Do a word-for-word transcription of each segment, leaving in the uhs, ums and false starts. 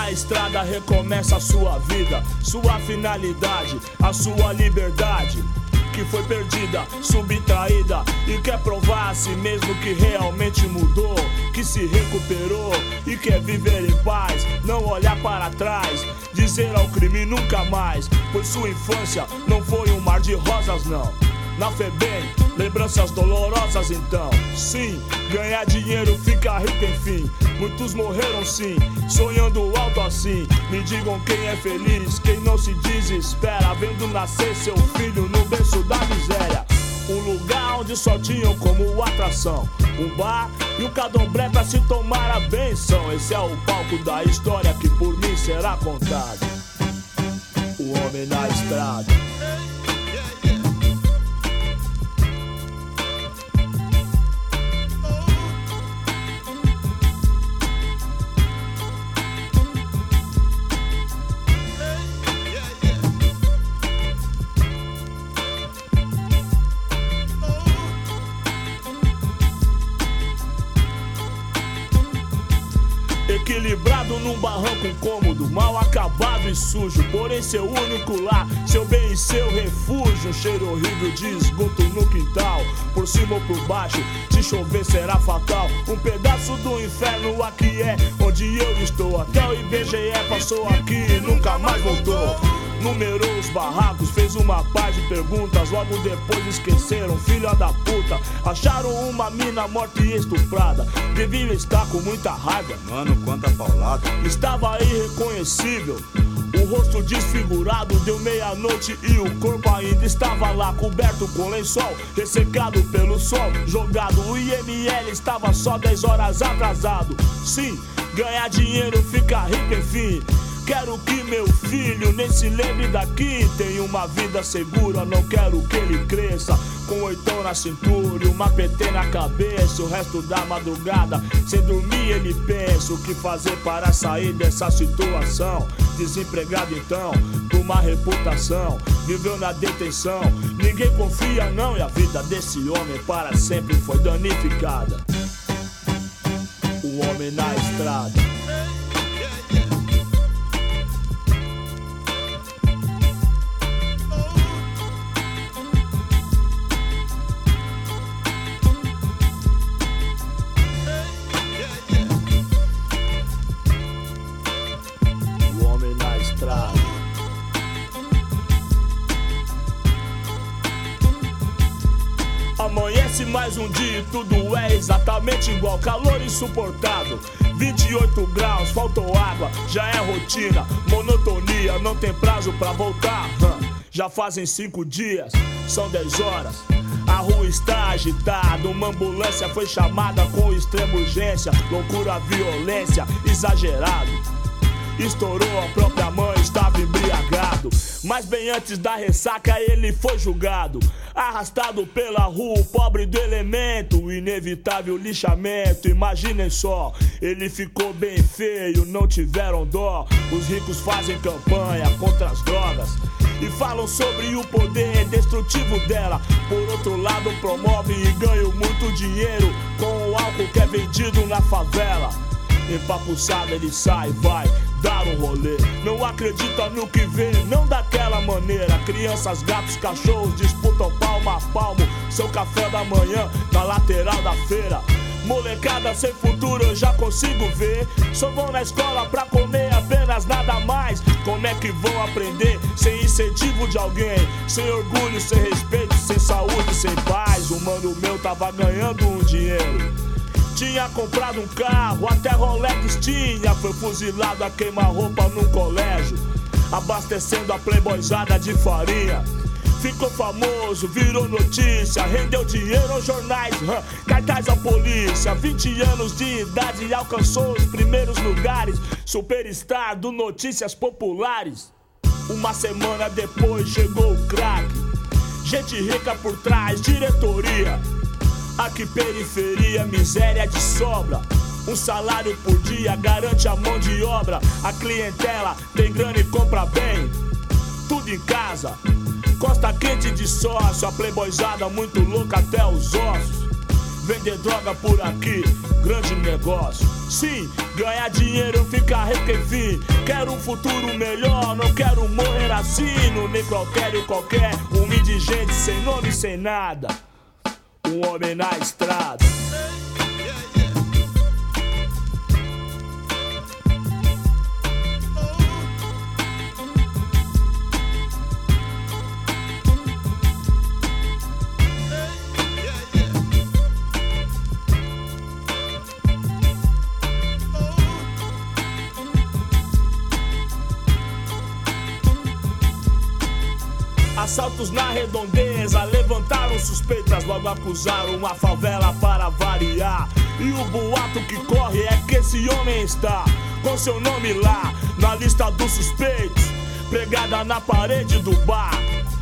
na estrada recomeça a sua vida, sua finalidade, a sua liberdade que foi perdida, subtraída, e quer provar a si mesmo que realmente mudou, que se recuperou e quer viver em paz, não olhar para trás, dizer ao crime nunca mais, pois sua infância não foi um mar de rosas não. Na FEBEM, lembranças dolorosas então. Sim, ganhar dinheiro fica rico enfim. Muitos morreram sim, sonhando alto assim. Me digam quem é feliz, quem não se desespera, vendo nascer seu filho no berço da miséria. Um lugar onde só tinham como atração um bar e um candomblé pra se tomar a benção. Esse é o palco da história que por mim será contado. O homem na estrada. Equilibrado num barranco incômodo, mal acabado e sujo, porém seu único lar, seu bem e seu refúgio. Um cheiro horrível de esgoto no quintal, por cima ou por baixo, se chover será fatal. Um pedaço do inferno aqui é onde eu estou. Até o I B G E passou aqui e nunca mais voltou. Numerou os barracos, fez uma par de perguntas, logo depois esqueceram, filha da puta. Acharam uma mina morta e estuprada, devia estar com muita raiva. Mano, quanta paulada. Estava irreconhecível, o rosto desfigurado, deu meia-noite e o corpo ainda estava lá, coberto com lençol, ressecado pelo sol, jogado. O I M L estava só dez horas atrasado. Sim, ganhar dinheiro fica rico enfim. Quero que meu filho nem se lembre daqui. Tenha uma vida segura, não quero que ele cresça com oitão na cintura e uma P T na cabeça. O resto da madrugada, sem dormir ele pensa o que fazer para sair dessa situação. Desempregado então, por uma reputação, viveu na detenção. Ninguém confia não, e a vida desse homem para sempre foi danificada. O homem na estrada. Amanhece mais um dia e tudo é exatamente igual. Calor insuportável, vinte e oito graus, faltou água, já é rotina. Monotonia, não tem prazo pra voltar. hum. Já fazem cinco dias, são dez horas. A rua está agitada, uma ambulância foi chamada com extrema urgência. Loucura, violência, exagerado. Estourou, a própria mãe estava embriagado. Mas bem antes da ressaca ele foi julgado. Arrastado pela rua, o pobre do elemento, o inevitável lixamento. Imaginem só, ele ficou bem feio, não tiveram dó. Os ricos fazem campanha contra as drogas e falam sobre o poder destrutivo dela. Por outro lado promovem e ganham muito dinheiro com o álcool que é vendido na favela. Empapuçado ele sai, vai dar um rolê. Não acredita no que vê, não daquela maneira. Crianças, gatos, cachorros disputam palmo a palmo seu café da manhã na lateral da feira. Molecada sem futuro eu já consigo ver. Só vão na escola pra comer apenas nada mais. Como é que vão aprender sem incentivo de alguém? Sem orgulho, sem respeito, sem saúde, sem paz. O mano meu tava ganhando um dinheiro, tinha comprado um carro, até Rolex tinha. Foi fuzilado a queima-roupa num colégio, abastecendo a playboyzada de farinha. Ficou famoso, virou notícia, rendeu dinheiro aos jornais, hum, cartaz à polícia. Vinte anos de idade e alcançou os primeiros lugares, superstar do Notícias Populares. Uma semana depois chegou o craque, gente rica por trás, diretoria. Aqui periferia, miséria de sobra. Um salário por dia garante a mão de obra. A clientela tem grana e compra bem, tudo em casa, costa quente de sócio. A playboyzada muito louca até os ossos. Vender droga por aqui, grande negócio. Sim, ganhar dinheiro, ficar rico, enfim. Quero um futuro melhor, não quero morrer assim. No nem qualquer e qualquer, um indigente sem nome, sem nada. Um homem na estrada. Assaltos na redondeza, levantaram suspeitas, logo acusaram a favela para variar. E o boato que corre é que esse homem está com seu nome lá na lista dos suspeitos, pregada na parede do bar.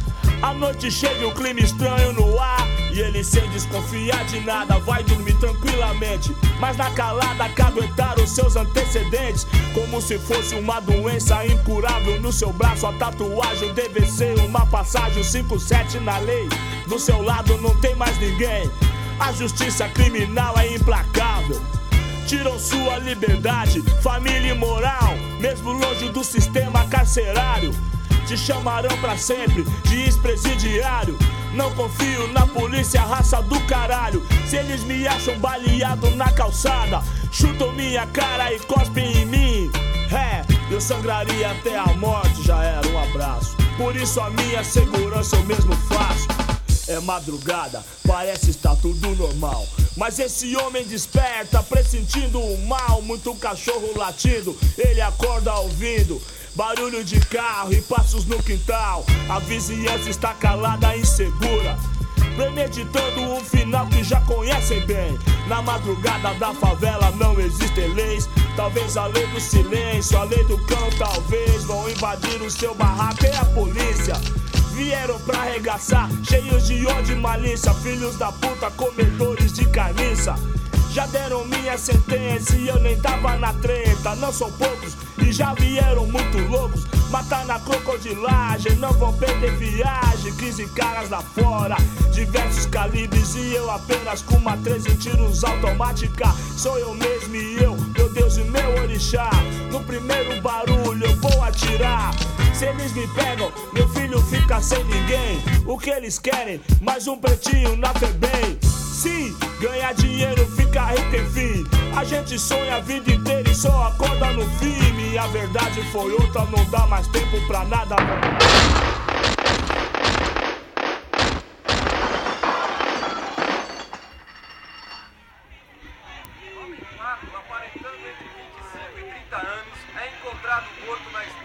A noite chega e o clima estranho no ar, e ele sem desconfiar de nada vai dormir tranquilamente, mas na calada caguetar os seus antecedentes, como se fosse uma doença incurável no seu braço. A tatuagem deve ser uma passagem cinco sete na lei. Do seu lado não tem mais ninguém, a justiça criminal é implacável. Tiram sua liberdade, família e moral, mesmo longe do sistema carcerário. Te chamarão pra sempre de ex-presidiário. Não confio na polícia, raça do caralho. Se eles me acham baleado na calçada, chutam minha cara e cospem em mim. É, eu sangraria até a morte, já era um abraço. Por isso a minha segurança eu mesmo faço. É madrugada, parece estar tudo normal, mas esse homem desperta pressentindo o mal. Muito cachorro latindo, ele acorda ouvindo barulho de carro e passos no quintal. A vizinhança está calada e insegura, premeditando um final que já conhecem bem. Na madrugada da favela não existem leis, talvez a lei do silêncio, a lei do cão. Talvez vão invadir o seu barraco e a polícia vieram pra arregaçar, cheios de ódio e malícia. Filhos da puta, comedores de carniça, já deram minha sentença e eu nem tava na treta. Não são poucos e já vieram muito loucos, matar na crocodilagem, não vão perder viagem. Quinze caras lá fora, diversos calibres, e eu apenas com uma treze tiros automática. Sou eu mesmo e eu, meu Deus e meu orixá. No primeiro barulho eu vou atirar. Se eles me pegam, meu filho fica sem ninguém. O que eles querem? Mais um pretinho na FEBEM. Sim, ganhar dinheiro, ficar rico, enfim. A gente sonha a vida inteira e só acorda no fim. E a verdade foi outra, não dá mais tempo pra nada. Homem magro, aparentando entre vinte e cinco e trinta anos, é encontrado morto na estrada.